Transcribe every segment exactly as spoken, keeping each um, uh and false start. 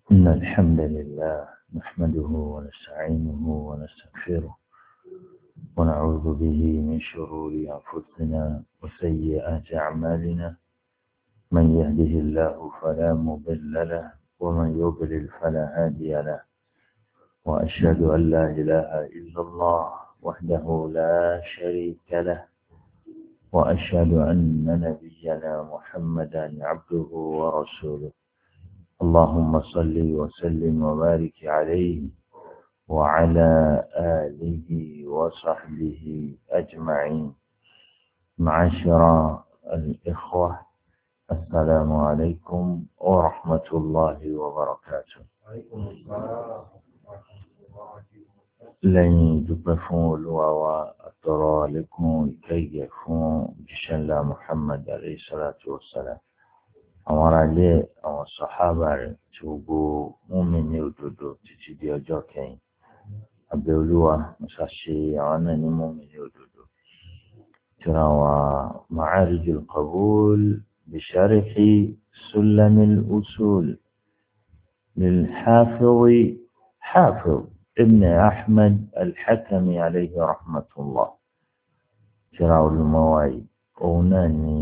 إن الحمد لله نحمده ونستعينه ونستغفره ونعوذ به من شرور أنفسنا وسيئات أعمالنا. من يهده الله فلا مضل له ومن يضلل فلا هادي له، وأشهد أن لا إله إلا الله وحده لا شريك له، وأشهد أن نبينا محمدا عبده ورسوله. اللهم صل وسلم وبارك عليه وعلى آله وصحبه أجمعين. معاشر الإخوة، السلام عليكم ورحمة الله وبركاته. لن تبفون الواوى الترى لكم كي يكون جشن محمد عليه الصلاة والسلام، àwọn ará ilé àwọn sàhábà rẹ̀ tí gbogbo mùmínì òdodo títí di ọjọ́ kẹyìn. Abẹ́ Olúwa musa ṣe àwọn náà ní mùmínì òdodo. tírà wa Ma'arijul Qabul bi sharhi Sulamil Usul lil Hafiz Hafiz ibn Ahmad al-Hakami alayhi rahmatullah. tírà olùmọ̀wáyé òun náà ní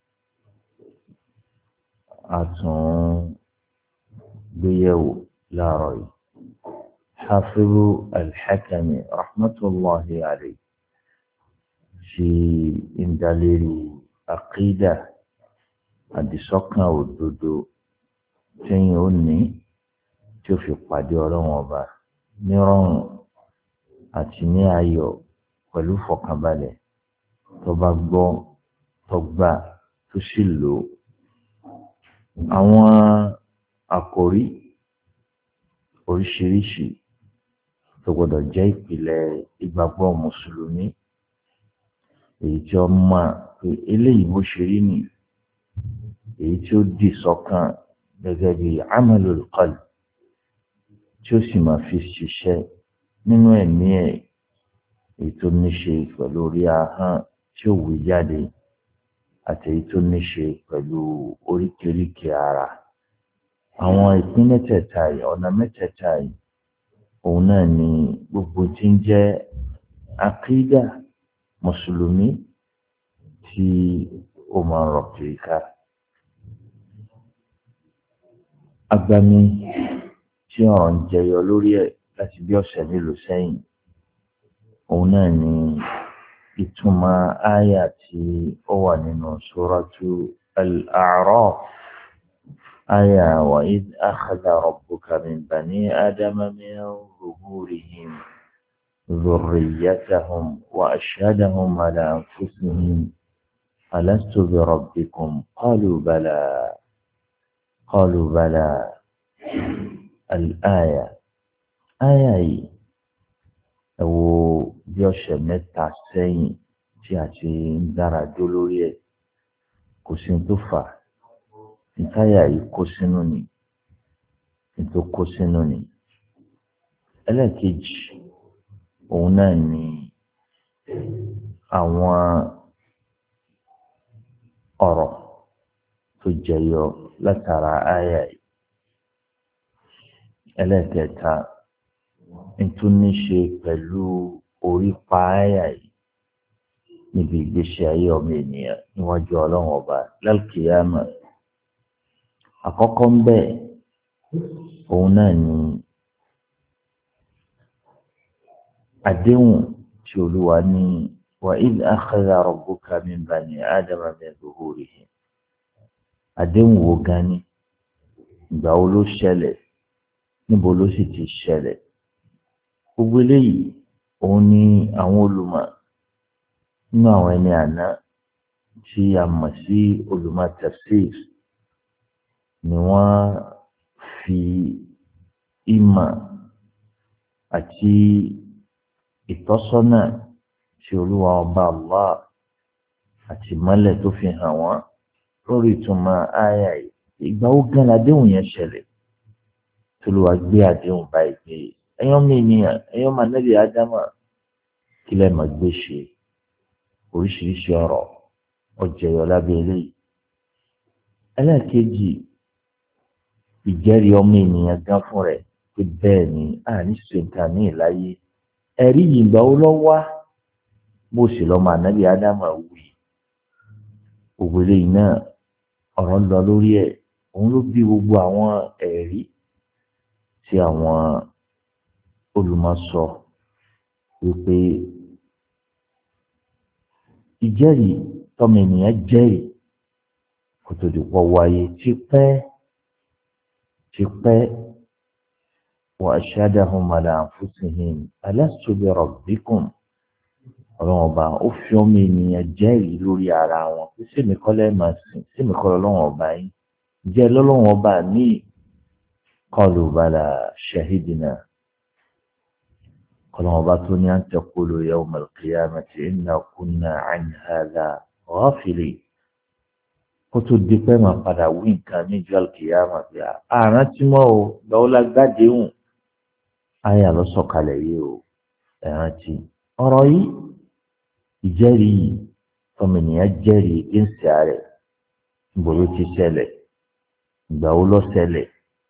àtún gbéyẹ̀wò láàárọ̀ yìí. Hafizu al-Hakami rahmatullahi alayhi ṣe ìdálérí àkídà àdìsọ́kàn òdodo tẹ́yìn ó ní tí ó fi pàdé ọlọ́run ọba nírọ̀rùn àti ní ayọ̀ pẹ̀lú fọkànbalẹ̀ tó bá gbọ́ tó gbà tó sì lò ó. Àwọn àkòrí oríṣiríṣi tó gbọdọ̀ jẹ́ ìpìlẹ̀ ìgbàgbọ́ mùsùlùmí, èyí tí ó máa pé eléyìí bó ṣe rí nì, èyí tí ó dì sọ́kàn gẹ́gẹ́ bí amalul qalb, tí ó sì máa fi ṣiṣẹ́ nínú ẹ̀mí ẹ̀, èyí tó ní ṣe pẹ̀lú orí ahọ́n tí ó wí jáde àti èyí tó ní ṣe pẹ̀lú oríkèéríkèé ara. Àwọn ìpín mẹ́tẹ̀ẹ̀ta yìí, ọ̀nà mẹ́tẹ̀ẹ̀ta yìí, òun náà ni gbogbo tí ń jẹ́ àkídà mùsùlùmí tí ó máa ń rọ̀ kiri ká. Agbami tí ọ̀rọ̀ ń jẹyọ lórí ẹ̀ láti bí ọ̀sẹ̀ mélòó sẹ́yìn, òun náà ni ìtumọ̀ àyà tí ó wà nínú suratu al-A'raf. àyà wa idh akhadha rabbuka min bani adama min zuhurihim dhurriyyatahum wa ashhadahum ala anfusihim alastu bi rabbikum qalu bala qalu bala. al-àyà àyà yìí ẹ wo bí ọ̀sẹ̀ mẹ́ta sẹ́yìn tí a ti ń dára dó lórí ẹ̀, kò sí ní tó fà á. ìtayà yìí kó sínú ni, ní tó kó sínú ni. ẹlẹ́ẹ̀kejì òun náà ni àwọn ọ̀rọ̀ tó jẹyọ látara àyà yìí. ẹlẹ́ẹ̀kẹta tó ní ṣe pẹ̀lú orípa àyà yìí níbi ìgbésí ayé ọmọ ènìyàn níwájú ọlọ́run ọba lálùkìyámà. àkọ́kọ́ ń bẹ òun náà ni àdéhùn tí olúwa ní wa idh akhadha rabbuka min bani adama min zuhurihim. àdéhùn wo gan ni? ìgbà wo ló ṣẹlẹ̀? níbo ló sì ti ṣẹlẹ̀? gbogbo eléyìí òun ni àwọn olùmọ̀ nínú àwọn ẹni àná tí a mọ̀ sí olùmọ̀ tafsir ni wọ́n fi ìmọ̀ àti ìtọ́sọ́nà tí olúwa ọba Allah àti ìmọ́lẹ̀ tó fi hàn wọ́n lórí ìtumọ̀ àyà yìí. ìgbà wo gan làdéhùn yẹn ṣẹlẹ̀ tí olúwa gbé àdéhùn báyìí pé ẹ̀yọ́ mi ènìyàn, ẹ̀yọ́ máa nẹ́bí ádámà kí lẹ́ẹ̀ máa gbé ṣe. oríṣiríṣi ọ̀rọ̀ ọ̀jẹ̀yọ̀ lábẹ́ eléyìí. ẹlẹ́ẹ̀kejì ìjẹ́rìí ọmọ ènìyàn gan fún rẹ̀ pé bẹ́ẹ̀ ni àní ṣe nǹkan ní ìláyé ẹ̀rí yìí ìgbà wo lọ wá bó sì lọ́mọ ànábì ádámà wí gbogbo eléyìí náà ọ̀rọ̀ ń lọ lórí ẹ̀ òun ló bí gbogbo àwọn ẹ̀rí tí àwọn olùmọ̀ sọ wípé ìjẹ́rìí tọmọ ènìyàn jẹ́rìí kó tó di pọ̀ wáyé tipẹ́ tipẹ́ wa ashhadahum ala anfusihim alastu bi rabbikum ọlọ́run ọba ó fi ọmọ ènìyàn jẹ́rìí lórí ara wọn pé sèmi kọ́ lẹ́ẹ̀ máa sìn sèmi kọ́ lọ́lọ́run ọba yín jẹ́ lọ́lọ́run ọba ní qalu bala shahidina ọlọ́run ọba tó ní an taqulu yawma al-qiyamati inna kunna an hadha ghafilin kó tó di pé máa padà wí nǹkan níjọ́ al-qiyama bí i àrántí mọ́ o lọ́wọ́ lágbádéhùn ayà lọ sọ̀kalẹ̀ yìí o ẹ̀rántí ọ̀rọ̀ yìí ìjẹ́rìí ọmọnìyàn jẹ́rìí gẹ́ǹsì ààrẹ níbo ló ti ṣẹlẹ̀ ìgbà wo ló ṣẹlẹ̀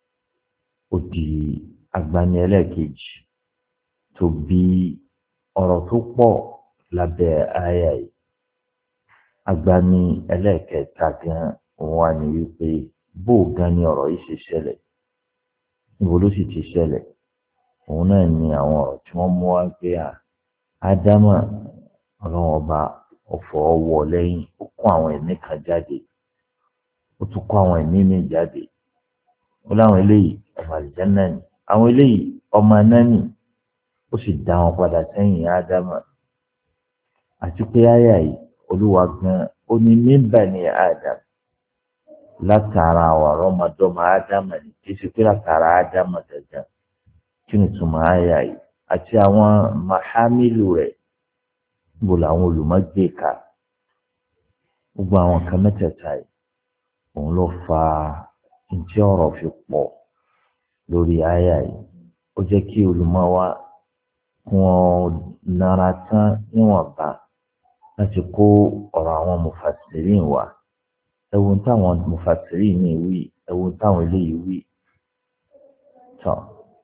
ó di agbani ẹlẹ́ẹ̀kejì tó bí ọ̀rọ̀ tó pọ̀ lábẹ́ àyà yìí agbani ẹlẹ́ẹ̀kẹta gan wà ní wípé bó gan ni ọ̀rọ̀ yìí ṣe ṣẹlẹ̀ níbo ló sì ti ṣẹlẹ̀ òun náà ni àwọn ọ̀rọ̀ tí wọ́n mú wá pé à ádámà ọlọ́run ọba ọ̀fọ̀ ọwọ́ lẹ́yìn ó kó àwọn ẹ̀mí kan jáde ó tún kó àwọn ẹ̀mí mi jáde ó láwọn eléyìí ọmọ àlùjánnà ni àwọn eléyìí ọmọ anáni ó sì dá wọn padà sẹ́yìn ádámà àti pé áyà yìí olúwa gan ó ní mímbà ní ádámà látara àwọn ọmọdọ́mọ ádámà ní kí sì pé látara ádámà dandan kí ni túmọ̀ áyà yìí àti àwọn màhámìlù rẹ̀ gbogbo làwọn olùmọ̀gbé ká gbogbo àwọn kan mẹ́tẹ̀ẹ̀ta yìí òun ló fa ntí ọ̀rọ̀ fi pọ̀ lórí àyà yìí ó jẹ́ kí olùmọ̀ wa wọn nara tán níwọ̀nba láti kó ọ̀rọ̀ àwọn mufassirin wá ẹ̀wọ̀n táwọn mufassirin ní wí ẹ̀wọ̀n táwọn eléyìí wí tán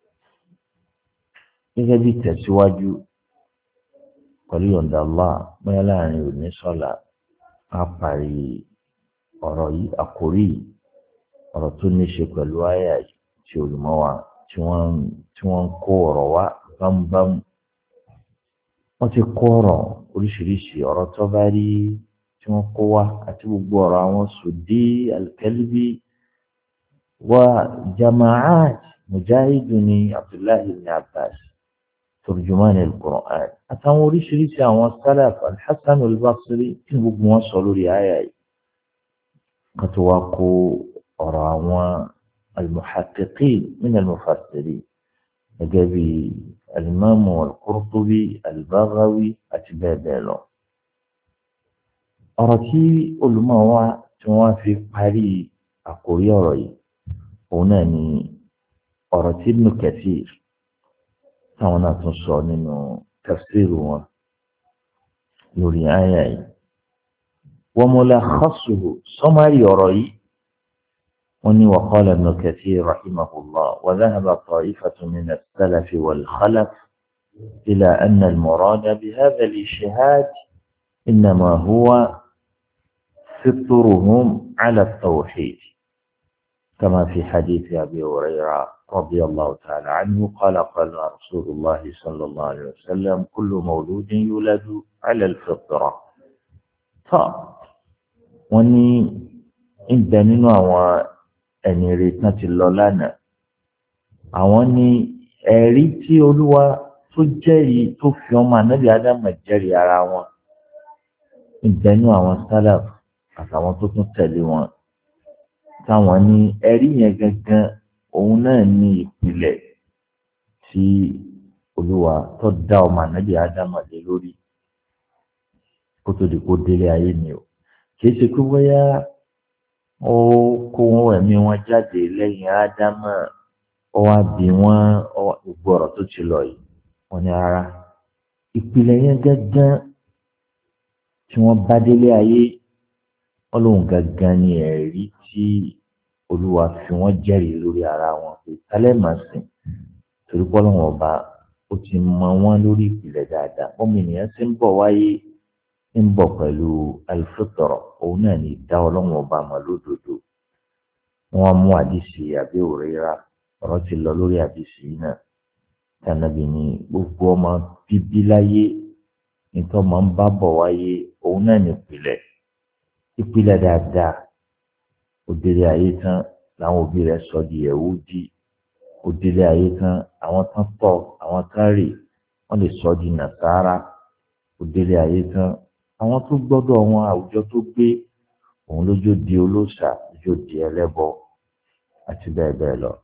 gẹ́gẹ́ bí tẹ̀síwájú pẹ̀lú yọ̀ǹda Allah bóyá láàrin òní sọ́la á parí ọ̀rọ̀ yìí àkórí ọ̀rọ̀ tó ní ṣe pẹ̀lú àyà tí olùmọ̀ wa tí wọ́n tí wọ́n ń kó ọ̀rọ̀ wá bámúbámú wọ́n ti kó ọ̀rọ̀ oríṣiríṣi ọ̀rọ̀ tó bá rí tí wọ́n kó wá àti gbogbo ọ̀rọ̀ àwọn Suddi al-Kalbi wa jama'at Mujahidu ní Abdullahi ibn Abbas turjuman al-Qur'an àtàwọn oríṣiríṣi àwọn salaf al-Hasan al-Basri tí gbogbo wọn sọ lórí àyà yìí kan tó wá kó ọ̀rọ̀ àwọn al-muhaqqiqin min al-mufassirin gẹ́gẹ́ bí al-Imam al-Qurtubi al-Baghawi àti bẹ́ẹ̀ bẹ́ẹ̀ lọ. ọ̀rọ̀ tí olùmọ̀ wa tí wọ́n fi parí àkórí ọ̀rọ̀ yìí òun náà ni ọ̀rọ̀ tí Ibn Kathir táwọn náà tún sọ nínú tafsiru wọn lórí àyà yìí. wa mulakhasuhu sọ́márì ọ̀rọ̀ yìí wọ́n ní wa qala Ibn Kathir rahimahullah wa dhahaba ta'ifatu min as-salaf wal-khalaf ila anna al-murada bihadha al-ijtihad innama huwa fitruhum ala at-tawhid kama fi hadith Abi Hurairah رضي الله تعالى عنه قال قال رسول الله صلى الله عليه وسلم كل مولود يولد على الفطرة ف وني ìbẹ̀ nínú àwọn ẹni retí ti lọ lánàá àwọn ní ẹ̀rí tí Olúwa tó jẹ́rìí tó fi ọmọ ànábì Ádámù jẹ́rìí ara wọn ìbẹ̀ nínú àwọn sálàf àtàwọn tó tún tẹ̀lé wọn táwọn ní ẹ̀rí yẹn gangan òun náà ní ìpìlẹ̀ tí Olúwa tó dá ọmọ ànábì Ádámù lé lórí kó tó di kó délé ayé ni o kì í ṣe pé bóyá ó kó ẹ̀mí wọn jáde lẹ́yìn Ádámù ó wá bí wọ́n gbogbo ọ̀rọ̀ tó ti lọ yìí wọ́n ní rárá ìpìlẹ̀ yẹn gángan tí wọ́n bá délé ayé ọlọ́run gángan ni ẹ̀rí tí olúwa fi wọ́n jẹ́rìí lórí ara wọn pé tálẹ́ màá sìn torí pé ọlọ́run ọba ó ti mọ wọ́n lórí ìpìlẹ̀ dáadáa ọmọ ènìyàn sì ń bọ̀ wáyé ń bọ̀ pẹ̀lú alifótọ̀rọ̀ òun náà ní dá ọlọ́run ọba mọ̀ lódodo wọ́n mú àdìsí àbí òrera ọ̀rọ̀ ti lọ lórí àdìsí náà tànàbí ní gbogbo ọmọ bíbí láyé nítorí ọmọ ń bá bọ̀ wáyé òun náà ní ìpìlẹ̀ ìpìlẹ̀ dáadáa òdèrè ayé tán làwọn òbí rẹ̀ sọ di Yẹhudi òdèrè ayé tán àwọn tán tọ̀ àwọn tán rè wọ́n lè sọ di Nàsárà òdèrè ayé tán àwọn tó gbọ́dọ̀ wọn àwùjọ tó gbé òun lójó di olóòṣà lójó di ẹlẹ́bọ àti bẹ́ẹ̀ bẹ́ẹ̀ lọ.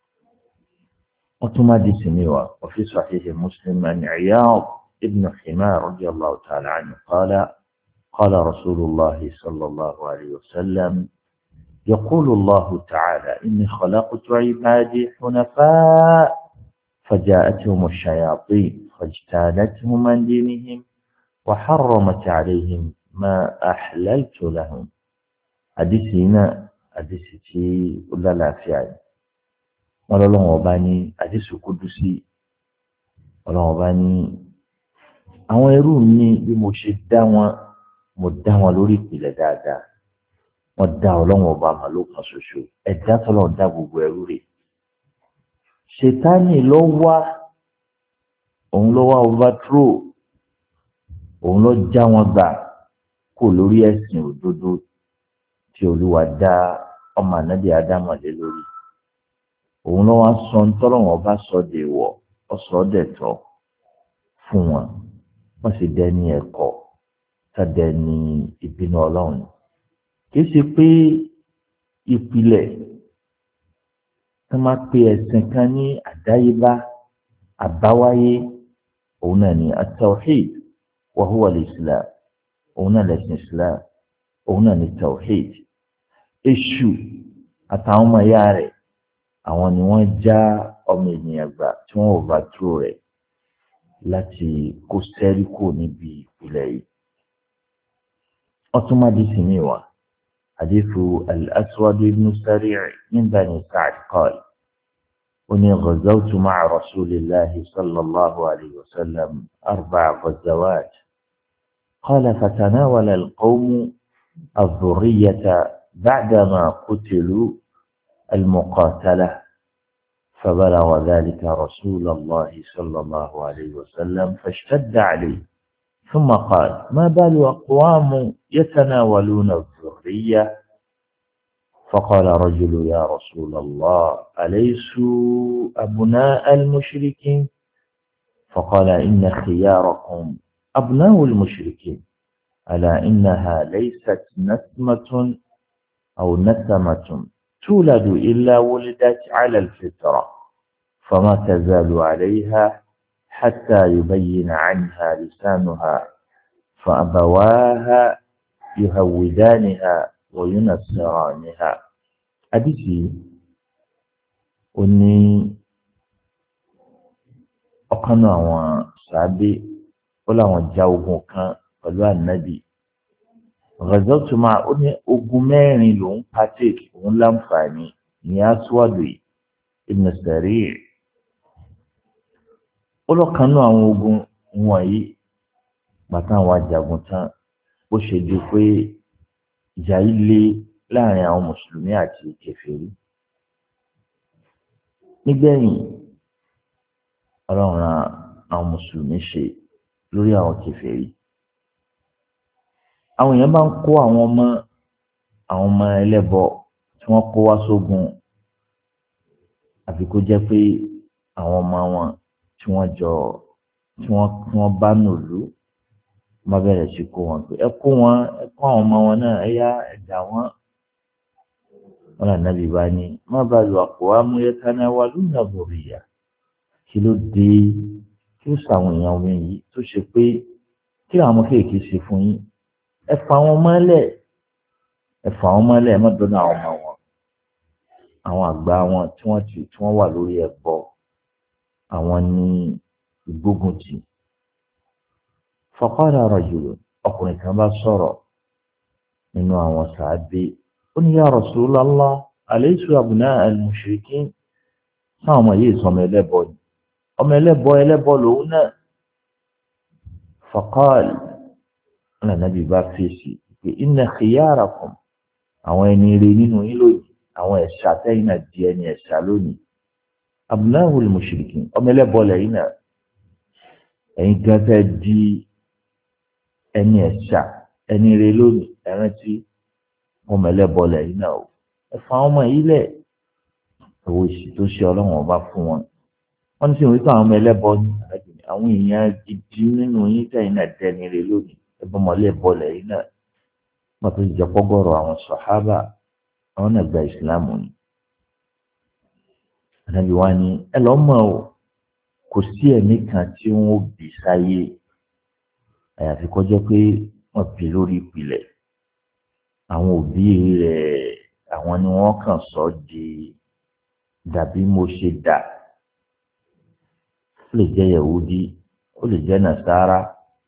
wọ́n tún má di sinmi wa وفي صحيح مسلم عن عياض ابن حمار رضي الله تعالى عنه قال قال رسول الله صلى الله عليه وسلم يقول الله تعالى إني خلقت عبادي حنفاء فجاءتهم الشياطين فاجتالتهم عن دينهم وحرمت عليهم ما أحللت لهم حديثنا حديثي ولا لا فعل ولا لهم وباني حديث قدسي ولا وباني àwọn ẹrú mi bí mo ṣe dá wọn mo dá wọn lórí ìpìlẹ̀ dáadáa wọ́n dá ọlọ́run ọba àmà ló kan ṣoṣo ẹ̀dá tọ́lọ́run dá gbogbo ẹrú rẹ̀ ṣètánì ló wá òun ló wá overthrow òun ló já wọn gbà kó lórí ẹ̀sìn òdodo tí olúwa dá ọmọ ànábì ádámọ̀lé lórí òun ló wá sọ tọ́lọ́run ọba sọ dè wọ̀ ọ̀sọ́ dẹ̀ tọ́ fún wọn wọ́n sì dẹni ẹ̀kọ́ tàdẹni ìbínú ọlọ́run kìí ṣe pé ìpìlẹ̀ tó máa pe ẹ̀sìn kan ní àdáyébá àbáwáyé òun náà ní at-tawhid wa huwa al-islam òun náà lẹ̀sìn islam òun náà ní tawhid èṣù àtàwọn ọmọ ìyá rẹ̀ àwọn ni wọ́n já ọmọ ènìyàn gbà tí wọ́n ò bá tó rẹ̀ láti kó sẹ́rí kò níbi ìpìlẹ̀ yìí ọtún má di sí mi wá. حديث الأسود بن سريع من بني سعد قال إني غزوت مع رسول الله صلى الله عليه وسلم أربع غزوات قال فتناول القوم الذرية بعدما قتلوا المقاتلة فبلغ ذلك رسول الله صلى الله عليه وسلم فاشتد عليه ثم قال ما بال أقوام يتناولون الذرية فقال رجل يا رسول الله أليسوا أبناء المشركين فقال إن خياركم أبناء المشركين ألا إنها ليست نسمة أو نسمة تولد إلا ولدت على الفطرة فما تزال عليها حتى يبين عنها لسانها فأبواها يهودانها وينصرانها أديسي أني أقنع وصعبي ولا وجاوه كان قالوا النبي غزوت مع أني أقماني لهم باتيك ولم فاني نياس ودوي ابن السريع olókanú àwọn ogun wọ̀nyí bàtà àwọn ajagun tán bó ṣe di pé ìjà yìí lé láàrin àwọn mùsùlùmí àti kèfèrí nígbẹ̀yìn ọlọ́run ran àwọn mùsùlùmí ṣe lórí àwọn kèfèrí àwọn èèyàn bá ń kó àwọn ọmọ àwọn ọmọ ẹlẹ́bọ tí wọ́n kó wá sógun àfi kó jẹ́ pé àwọn ọmọ wọn tí wọ́n jọ tí wọ́n tí wọ́n bá nùlú wọ́n bẹ̀rẹ̀ sí kó wọn pé ẹ kó wọn ẹ kó àwọn ọmọ wọn náà ẹ yá ẹ̀dá wọn. wọn là nàbí bá ní má bá lu àpò amúyẹ́tánná wa lónà bòrìyà kí ló dé kí ó sàwọn èèyàn wọn yìí tó ṣe pé kí àwọn ọmọ kéèké ṣe fún yín ẹ fà wọn mọ́lẹ̀ ẹ fà wọn mọ́lẹ̀ ẹ má dọ́nà àwọn ọmọ wọn àwọn àgbà wọn tí wọ́n ti tí wọ́n wà lórí ẹbọ àwọn ní ìgbóguntì faqala rajulun ọkùnrin kan bá sọ̀rọ̀ nínú àwọn sàábé ó ní ya Rasulullah alaysu abna al-mushrikin sáwọn ọmọ yìí sọmọ ẹlẹ́bọ ni ọmọ ẹlẹ́bọ ẹlẹ́bọ lòun náà faqal ọ̀nà nàbí bá fèsì pé inna khiyarakum àwọn ẹni rè nínú yín lónìí àwọn ẹ̀ṣà tẹ́yìn náà di ẹni ẹ̀ṣà lónìí abna'ul mushrikin ọmọ ẹlẹ́bọ lẹ́yìn náà ẹ̀yin gan fẹ́ di ẹni ẹ̀ṣà ẹni rè lónìí ẹ̀rántí ọmọ ẹlẹ́bọ lẹ́yìn náà o ẹ̀fà ọmọ yìí lẹ̀ owó ìṣì tó ṣe ọlọ́run ọba fún wọn wọ́n ní sí ìwé tó àwọn ọmọ ẹlẹ́bọ ní àwọn èèyàn gidi nínú yín tẹ́yìn náà dẹni rè lónìí ẹ̀bùn mọ́lẹ́bọ lẹ́yìn náà wọ́n tó jẹ́ pọ́gọ́rọ̀ àwọn sàhábà àwọn náà gba ìsìlámù ni. Ànábì wa ni ẹ lọ́ mọ̀ o kò sí ẹ̀mí kan tí wọ́n bì sáyé àyàfi kọjá pé wọ́n bì lórí ìpìlẹ̀ àwọn òbí rẹ̀ àwọn ni wọ́n kàn sọ di dàbí mo ṣe dà ó lè jẹ́ Yahudi ó lè jẹ́ Nasara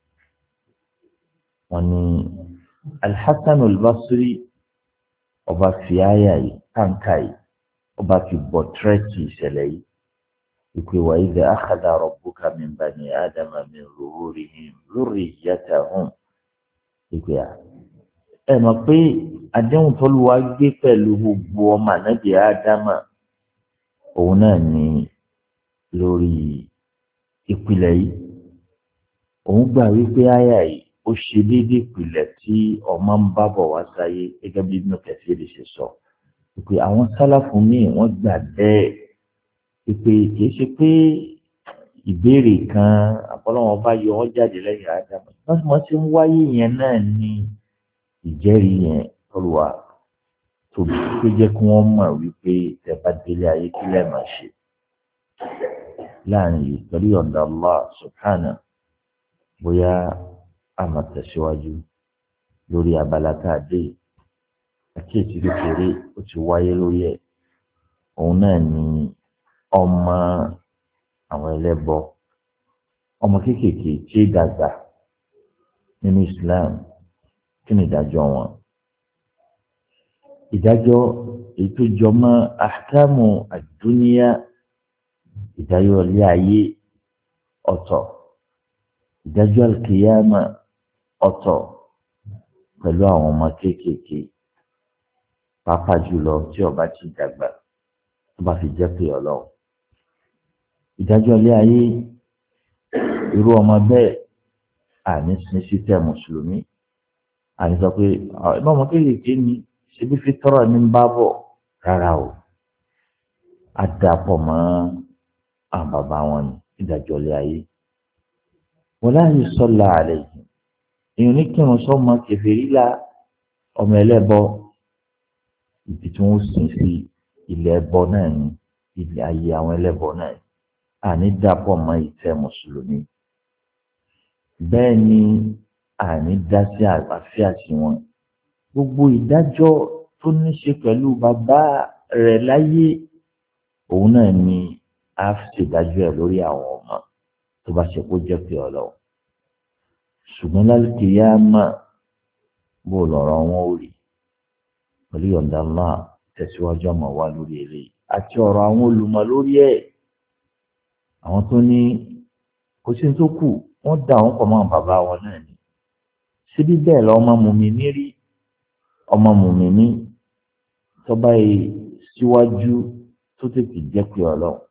wọ́n ní Al-Hasan al-Basri ọba fi àyà yìí kàńkà yìí ọba fi bọ̀ tírẹ́kì ìṣẹ̀lẹ̀ yìí ìpè wa idha akhadha rabbuka min bani adama min zuhurihim dhurriyyatahum ìpè à ẹ mọ̀ pé àdéhùn t'Olúwa gbé pẹ̀lú gbogbo ọmọ ànábì ádámà òun náà ní lórí ìpìlẹ̀ yìí òun gbà wípé àyà yìí ó ṣe déédéé ìpìlẹ̀ tí ọmọ ń bá bọ̀ wá sáyé gẹ́gẹ́ bí Ibn Kathir ṣe sọ pé àwọn sálàfù míì wọ́n gbà bẹ́ẹ̀ pé kìí ṣe pé ìbéèrè kan àpọ́lọ́wọ́n bá yọ wọ́n jáde lẹ́yìn ádámà wọ́n mọ̀ sí ń wáyé yẹn náà ní ìjẹ́rìí yẹn Olúwa tó tó jẹ́ kí wọ́n mọ̀ wípé tẹ̀bá délé ayé kí lẹ́ẹ̀ máa ṣe láàrin yìí pẹ̀lú ọ̀dọ̀ Allah subhanahu bóyá a máa tẹ̀síwájú lórí abala tá a dé àkíyèsí kékeré ó ti wáyé lórí ẹ̀ òun náà ni ọmọ àwọn ẹlẹ́bọ ọmọ kéékèèké tí ó dàgbà nínú Islam kí ni ìdájọ́ wọn ìdájọ́ èyí tó jọ mọ́ ahkamu ad-dunya ìdájọ́ ilé ayé ọ̀tọ̀ ìdájọ́ al-qiyama ọ̀tọ̀ pẹ̀lú àwọn ọmọ kéékèèké pàápàá jùlọ tí ó bá ti dàgbà tó bá fi jẹ́ pé Ọlọ́run ìdájọ́ ilé ayé irú ọmọ bẹ́ẹ̀ àní sin sísẹ́ mùsùlùmí àní sọ pé ẹ̀bá ọmọ kéékèèké ni ṣebí fi tọrọ ní bá bọ̀ rárá o á dàpọ̀ mọ́ àwọn bàbá wọn ní ìdájọ́ ilé ayé wala yusalla alayhim èèyàn ní kírun sọ́mọ kèfèrí la ọmọ ẹlẹ́bọ ibi tí wọ́n sìn sí ilẹ̀ ẹbọ náà ní ilẹ̀ ayé àwọn ẹlẹ́bọ náà àní dàpọ̀ mọ́ ìtẹ́ mùsùlùmí bẹ́ẹ̀ ni àní dá sí àlàáfíà sí wọn gbogbo ìdájọ́ tó ní ṣe pẹ̀lú bàbá rẹ̀ láyé òun náà ni a ṣèdájọ́ ẹ̀ lórí àwọn ọmọ tó bá ṣe kó jẹ́ pé Ọlọ́run ṣùgbọ́n lálùkìyámà bó lọ́rọ̀ wọn ò rí pẹ̀lú yọ̀ǹda náà tẹ̀síwájú ọmọ wa lórí eré àti ọ̀rọ̀ àwọn olùmọ̀ lórí ẹ̀ àwọn tó ní kò sí tó kù wọ́n dá àwọn pọ̀ mọ́ bàbá wọn náà ni síbí bẹ́ẹ̀ lọ ọmọ mùmíní rí ọmọ mùmíní tó báyìí síwájú tó tètè jẹ́ pé Ọlọ́run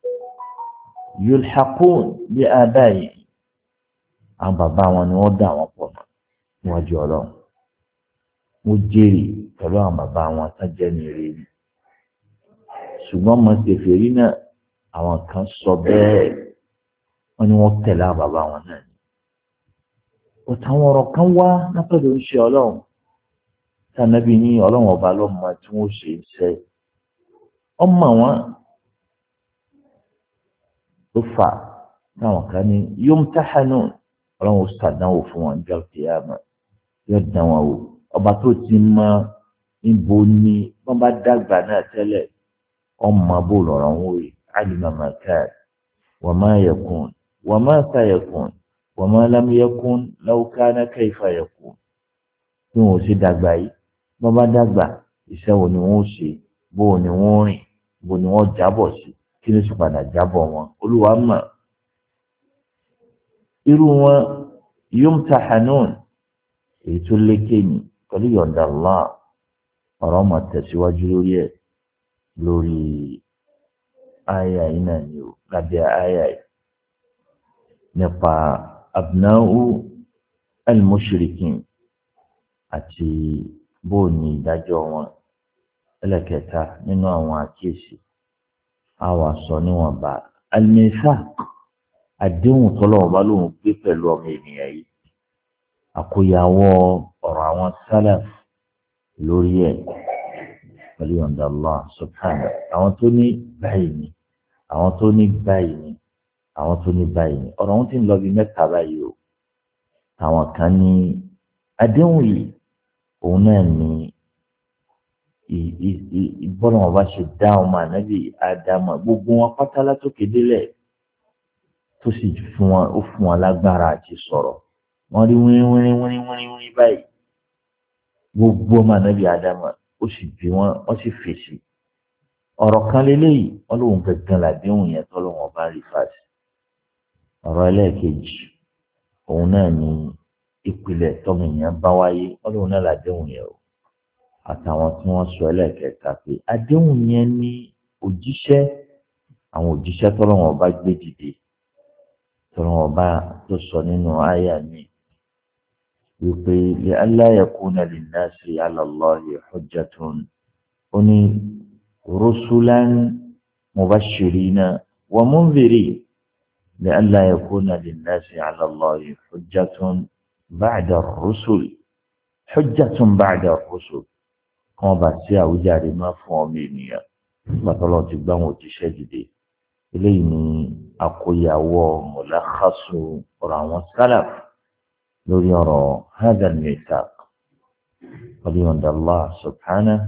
yulhaqun bí adáyé àwọn bàbá wọn ni wọ́n dá àwọn pọ̀ mọ́ níwájú Ọlọ́run wọ́n jèrè pẹ̀lú àwọn bàbá wọn sájẹ́ ní eré rí ṣùgbọ́n mo ṣe fèrí náà àwọn kan sọ bẹ́ẹ̀ wọ́n ní wọ́n tẹ̀lé àwọn bàbá wọn náà ni òtàwọn ọ̀rọ̀ kan wá látọ̀dọ̀ ń ṣe Ọlọ́run tànàbí ní Ọlọ́run ọba lọ́mọ tí wọ́n ṣe iṣẹ́ ọmọ wọn ló fà táwọn kan ní yumtahanu Ọlọ́run ṣàdánwò fún wọn jọ kìyàmá yóò dán wọn wò ọba tó ti mọ níbo ni wọ́n bá dàgbà náà tẹ́lẹ̀ ọmọ bó lọ́rọ̀ wọn rí alima ma kan wa ma yakun wa ma sayakun wa ma lam yakun law kana kayfa yakun bí wọn ò ṣe dàgbà yìí wọ́n bá dàgbà iṣẹ́ wo ni wọ́n ó ṣe bó ni wọ́n rìn bó ni wọ́n jábọ̀ sí kí ló sì padà jábọ̀ wọn olúwa mọ̀ irú wọn yumtahanun èyí tó lékè ní pẹ̀lú yọ̀ǹda Allah ọ̀rọ̀ ọmọ tẹ̀síwájú lórí ẹ̀ lórí àyà yìí náà ni ó lábẹ́ àyà yìí nípa abna'u al-mushrikin àti bóò ní ìdájọ́ wọn ẹlẹ́kẹta nínú àwọn àkíyèsí àwọn àsọ níwọ̀nba al-mithaq àdéhùn tọ́lọ́wọ́n bá lóun gbé pẹ̀lú ọmọ ènìyàn yìí àkóyawọ́ ọ̀rọ̀ àwọn sálàf lórí ẹ̀ pẹ̀lú ọ̀dà Allah subhanahu àwọn tó ní báyìí ni àwọn tó ní báyìí ni àwọn tó ní báyìí ni ọ̀rọ̀ wọn ti ń lọ bí mẹ́ta báyìí o àwọn kan ní àdéhùn yìí òun náà ní ìbọ́lọ̀ wọn bá ṣe dá ọmọ ànábì ádámà gbogbo wọn pátá látòkè délẹ̀ tó sì fún wọn ó fún wọn lágbára àti sọ̀rọ̀ wọ́n rí wíní wíní wíní wíní wíní báyìí gbogbo ọmọ ànábì ádámà ó sì bí wọn wọ́n sì fèsì ọ̀rọ̀ kan lélẹ́yìí wọ́n lóun gangan làdéhùn yẹn tọ́lọ́ wọn bá rí fàṣì ọ̀rọ̀ ẹlẹ́ẹ̀kejì òun náà ní ìpìlẹ̀ tọ́mọ èèyàn bá wáyé wọ́n lóun náà làdéhùn yẹn o àtàwọn tí wọ́n sọ ẹlẹ́ẹ̀kẹta pé àdéhùn yẹn ní òjíṣẹ́ àwọn òjíṣẹ́ tọ́lọ́ wọn bá gbé dìde tọ́lọ́ wọn bá tó sọ nínú àyà mi wípé li alla yakuna linnasi ala Allahi hujjatun ó ní rusulan mubashirina wa mundhirin li alla yakuna linnasi ala Allahi hujjatun ba'da ar-rusul hujjatun ba'da ar-rusul kan bá sí àwùjáde máa fún ọmọ ènìyàn nígbà tọ́lọ́ ti gbá wọn òjíṣẹ́ dìde eléyìí ni àkóyawọ́ mọ̀láhásù ọ̀rọ̀ àwọn sálàf lórí ọ̀rọ̀ hadha al-mithaq qadiyanda Allah subhanahu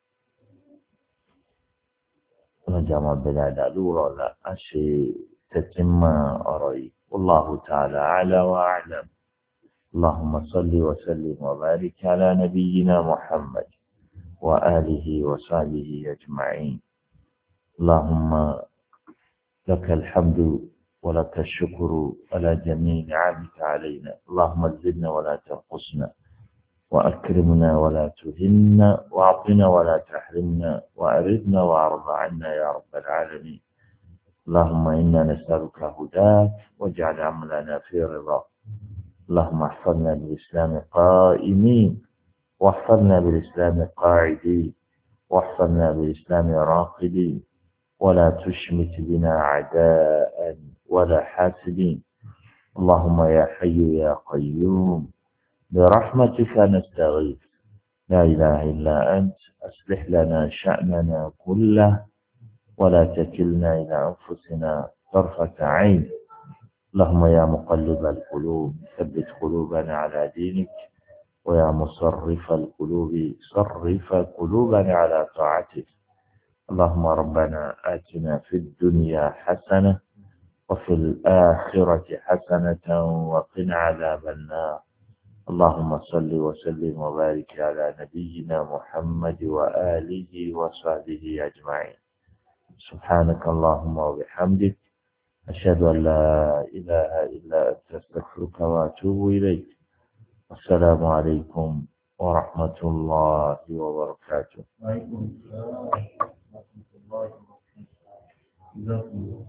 ọlọ́jà máa bẹ̀rẹ̀ àdàlúrọ̀ ọ̀la á ṣe tẹ̀tìmọ̀ ọ̀rọ̀ yìí wallahu ta'ala a'la wa a'lam allahumma salli wa sallim wa barik ala nabiyyina muhammad wa alihi wa sahbihi ajma'in allahumma لك الحمد ولك الشكر على جميع نعمك علينا اللهم زدنا ولا تنقصنا وأكرمنا ولا تهنا وأعطنا ولا تحرمنا وأردنا وأرض عنا يا رب العالمين اللهم إنا نسألك هداك واجعل عملنا في رضاك اللهم احفظنا بالإسلام قائمين واحفظنا بالإسلام قاعدين واحفظنا بالإسلام راقدين ولا تشمت بنا أعداء ولا حاسدين اللهم يا حي يا قيوم برحمتك نستغيث لا إله إلا أنت أصلح لنا شأننا كله ولا تكلنا إلى أنفسنا طرفة عين اللهم يا مقلب القلوب ثبت قلوبنا على دينك ويا مصرف القلوب صرف قلوبنا على طاعتك اللهم ربنا آتنا في الدنيا حسنة وفي الآخرة حسنة وقنا عذاب النار اللهم صل وسلم وبارك على نبينا محمد وآله وصحبه أجمعين سبحانك اللهم وبحمدك أشهد أن لا إله إلا أنت أستغفرك وأتوب إليك السلام عليكم ورحمة الله وبركاته.